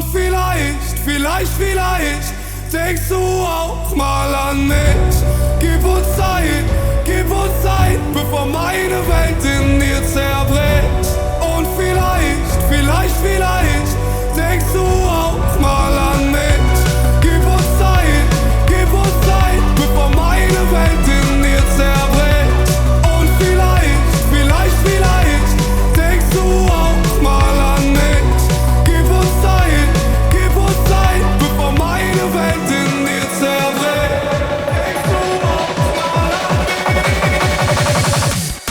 Und vielleicht denkst du auch mal an mich. Gib uns Zeit, bevor meine Welt in dir zerbricht. Und vielleicht denkst du auch mal an mich. Gib uns Zeit, bevor meine Welt in dir zerbricht. Und vielleicht denkst du auch mal an mich. Gib uns Zeit, bevor meine Welt in dir zerbricht. Denkst du auch mal an mich?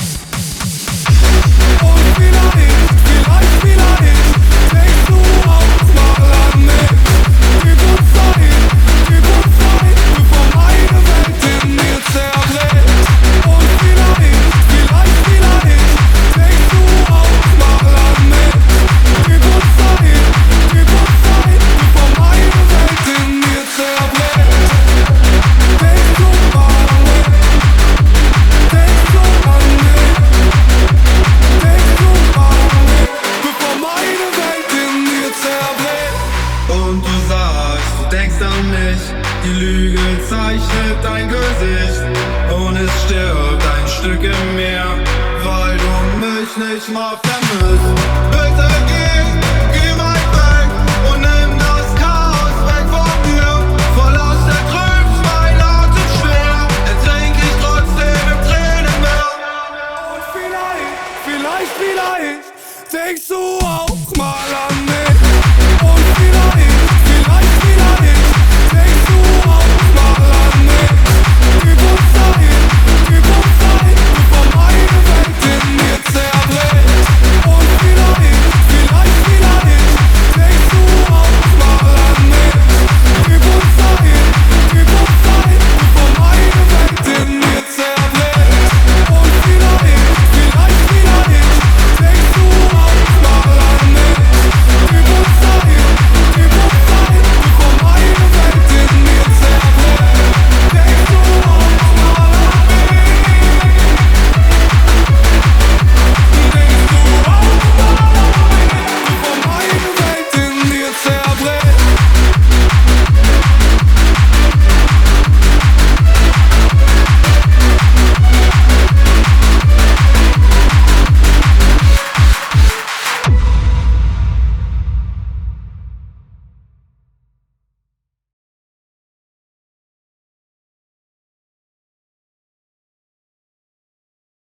Und vielleicht denkst du auch mal an mich. Gib uns Zeit, bevor meine Welt in dir zerbricht. Und vielleicht denkst du auch mal an mich. Gib uns Zeit, bevor meine Welt in dir zerbricht. Denkst du mal an mich? Denkst du an mich? Denkst du mal an mich? Bevor meine Welt in dir zerbricht. Und du sagst, du denkst an mich. Die Lüge zeichnet dein Gesicht und es stirbt ein Stück in mir, weil du mich nicht mal vermisst. Bitte geh mal weg und nimm das Chaos weg von mir. Verlass der Trübs mein Atem schwer, ertrink ich trotzdem im Tränenmeer. Und vielleicht denkst du auch mal an mich.